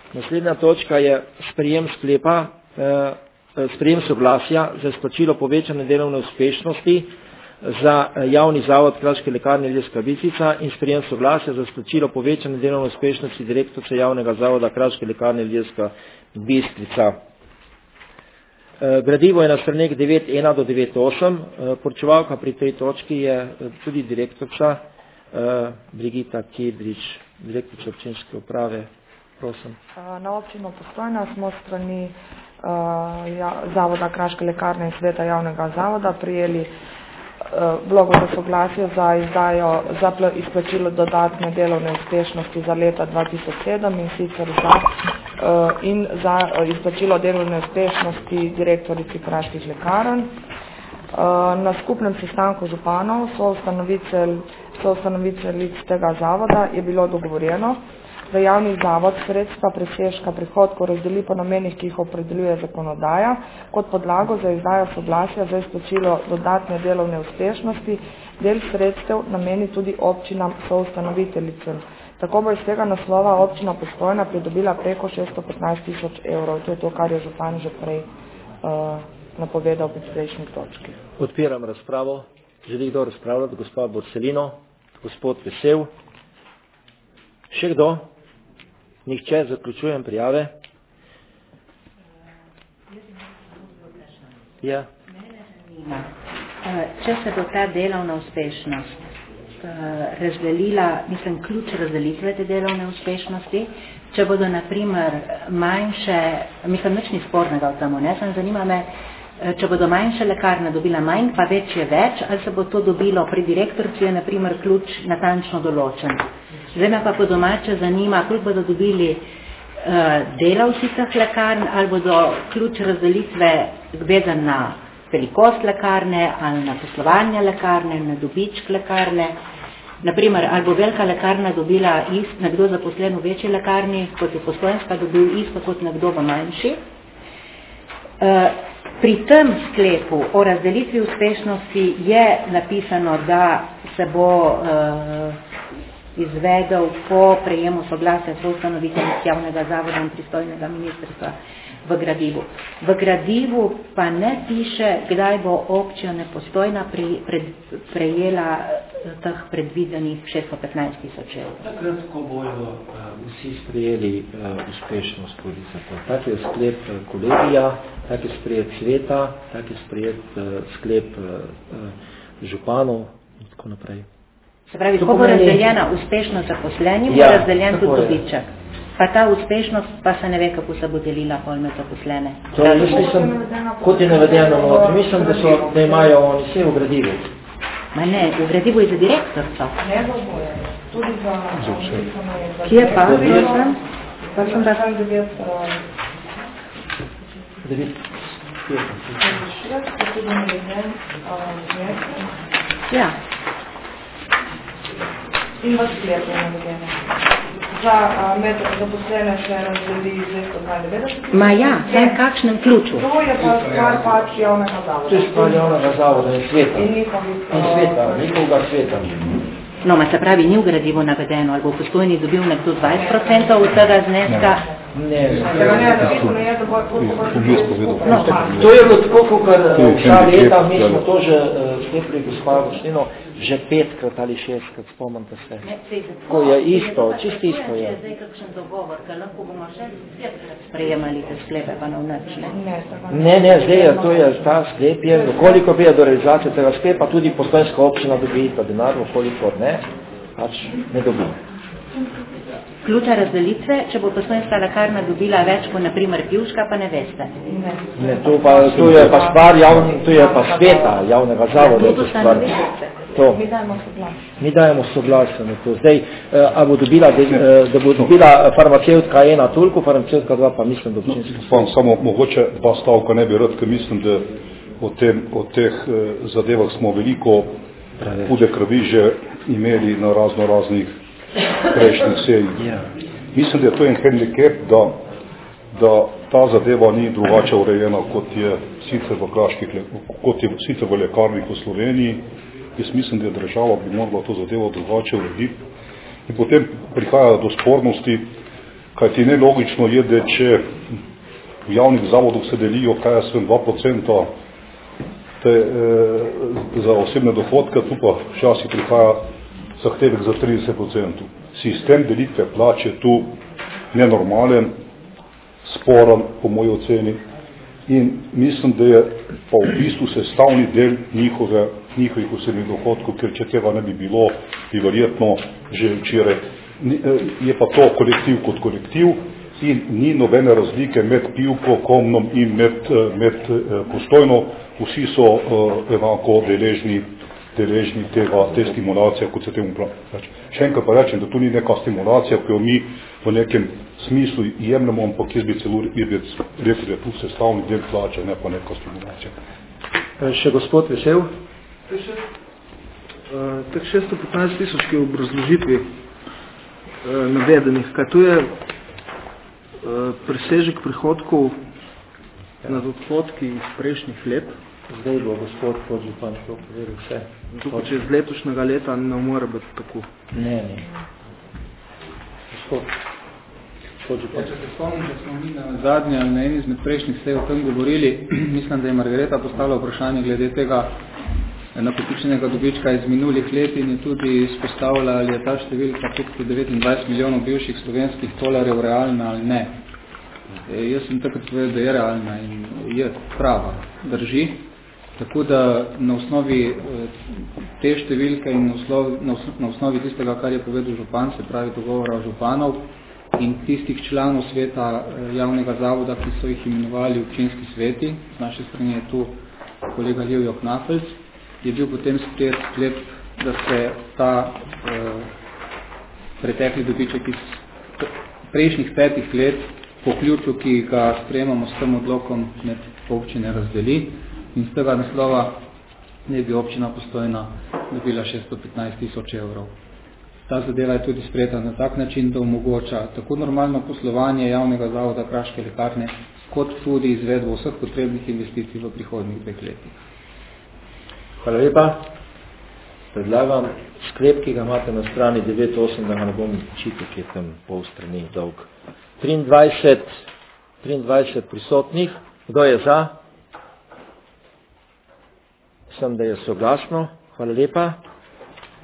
Naslednja točka je sprejem sklepa, sprejem soglasja za izplačilo povečane delovne uspešnosti za javni zavod Kraške lekarne Ilirska Bistrica in sprejem soglasja za izplačilo povečane delovne uspešnosti direktorice javnega zavoda Kraške lekarne Ilirska Bistrica. Gradivo je na straneh 9.1 do 9.8. Poročevalka pri tej točki je tudi direktorica Brigita Kedrič, direktorica občinske uprave. Prosim. Na občino Postojna smo strani Zavoda Kraške lekarne in sveta javnega zavoda prijeli vlogo za soglasje za izdajo za izplačilo dodatne delovne uspešnosti za leta 2007 in sicer za izplačilo delovne uspešnosti direktorici Kraških lekarn. Na skupnem sestanku županov soustanoviteljic tega zavoda je bilo dogovorjeno, da javni zavod sredstva presežka prihodkov razdeli po namenih, ki jih opredeljuje zakonodaja, kot podlago za izdajo soglasja za izplačilo dodatne delovne uspešnosti, del sredstev nameni tudi občinam soustanoviteljicam. Tako bo iz tega naslova občina Postojna pridobila preko 615.000 evrov. To je to, kar je župan že prej napovedal pri prejšnji točki. Odpiram razpravo. Želi kdo razpravljati? Gospod Borselino, gospod Vesel. Še kdo? Nihče, zaključujem prijave. Ja. Če se bo ta delovna uspešnost razdelila, ključ razdelitve te delovne uspešnosti, če bodo na primer manjše, nič ni spornega v temu, sem zanima me, če bodo manjše lekarne dobila manj, pa več je več, ali se bo to dobilo pri direktorci, je na primer ključ natančno določen. Zdaj me pa po domače zanima, koliko bodo dobili delavci teh lekarn, ali bodo ključ razdelitve vezan na velikost lekarne, ali na poslovanje lekarne, na dobiček lekarne. Naprimer, ali bo velika lekarna dobila nekdo zaposlen v večji lekarni, kot je Postojnska dobil isto kot nekdo v manjši. Pri tem sklepu o razdelitvi uspešnosti je napisano, da se bo izvedel po prejemu soglasja soustanoviteljic javnega zavoda in pristojnega ministrstva v gradivu. V gradivu pa ne piše, kdaj bo občina Postojna prejela teh predvidenih 615.000 evrov. Takrat, ko bojo vsi sprejeli uspešnost police. Tak je sklep kolegija, tak je sprejet sveta, tak je sprejet sklep županov in tako naprej. Se pravi, ko bo razdeljena uspešnost zaposlenim, bo razdeljen tudi dobiček. Pa ta uspešnost pa se ne ve, kako se bo delila pol med zaposlene. To je, mislim, kot je navedeno, mislim, da imajo oni vse v gradivu. Ma ne, v gradivu je za direktorco. Ne za oboje, tudi za... Kje pa? Pa sem pa... Ja. In v sklepu je navedeno. Za med zaposlene se razdeli 292. Ma ja, v kakšnem ključu? To je pa stvar pač javnega zavoda. To je stvar javnega zavoda in sveta. In njihovega sveta. No, ma se pravi, ni v gradivu navedeno, ali bo v Postojni dobil nekdo 20% od tega zneska? Ne. To je bilo tako, kot vsa leta, mi smo to že sklepili gospod Boštino, že 5krat ali 6krat, spomnite se. Ko je isto, čisto isto je. Zdaj kakšen dogovor, ker lahko bomo še 5krat sprejemali te sklepe, pa na vnač, ne? Ne, zdaj je, to je, ta sklep je, koliko bi je do realizacije tega sklepa, tudi Postojnska občina dobi ta denar, koliko ne, pač ne dobi. Ključa razdelitve, če bo Postojnska lekarna dobila več kot na primer Pivška, pa ne veste. Ne, to je pa stvar to je pa sveta javnega zavoda. To. Mi dajemo soglasje na to. Zdaj, a bo dobila, da bo dobila farmacevtka 1 toliko, farmacevtka 2 pa mislim, da občinska. Samo mogoče 2 stavka ne bi rad, ker mislim, da o teh zadevah smo veliko hude krvi že imeli na raznih prejšnjih sejih. Mislim, da je to en handicap, da ta zadeva ni drugače urejena, kot je sicer v lekarnih v Sloveniji. Jaz mislim, da država bi morala to zadevo drugače urediti. In potem prihaja do spornosti, Kajti nelogično je, da če v javnih zavodov se delijo, kaj je svem 2% za osebne dohodke, tu pa včasih prihaja zahtevek za 30%. Sistem delitve plače tu nenormalen, sporen po moji oceni in mislim, da je pa v bistvu sestavni del njihovih osebnih dohodkov, ker če tega ne bi bilo, bi verjetno že včeraj. Je pa to kolektiv kot kolektiv in ni nobene razlike med Pivko, Komnom in med Postojno. Vsi so enako deležni te stimulacije, kot se temu pravi. Še enkrat pa rečem, da tu ni neka stimulacija, ki jo mi v nekem smislu jemljamo, ampak jaz bi celo rekel, da je tu sestavni del plače, ne pa neka stimulacija. Še gospod Vesel? Tak 615 tisoč, ki je v obrazložitvi navedenih, kaj to je presežek prihodkov nad odhodki iz prejšnjih let? Zdaj bo gospod podžupan to povedal vse. To če iz letošnjega leta ne more biti tako. Ne. Gospod podžupan. Če se spomnim, da smo mi na zadnje ali na eni izmed prejšnjih sej o tem govorili, mislim, da je Margareta postavila vprašanje glede tega nakopičenega dobička iz minulih let in je tudi izpostavila, ali je ta številka 529 milijonov bivših slovenskih tolarjev realna ali ne. Jaz sem takrat povedal, da je realna in je prava, drži. Tako da na osnovi te številke in na osnovi tistega, kar je povedal župan, se pravi dogovora županov in tistih članov sveta javnega zavoda, ki so jih imenovali občinski sveti, z naše strani je tu kolega Livjo Knafelc, je bil potem sprejet sklep, da se ta pretekli dobiček iz prejšnjih 5 let po ključu, ki ga sprejemamo s tem odlokom med občine razdeli in z tega naslova ne bi občina Postojna dobila 615 tisoč evrov. Ta zadeva je tudi sprejeta na tak način, da omogoča tako normalno poslovanje javnega zavoda Kraške lekarne, kot tudi izvedbo vseh potrebnih investicij v prihodnjih 2 letih. Hvala lepa. Predlagam sklep, ki ga imate na strani 9.8, da ga ne bom čital, ki je tam pol strani dolg. 23 prisotnih. Kdo je za? Sem, da je soglasno. Hvala lepa.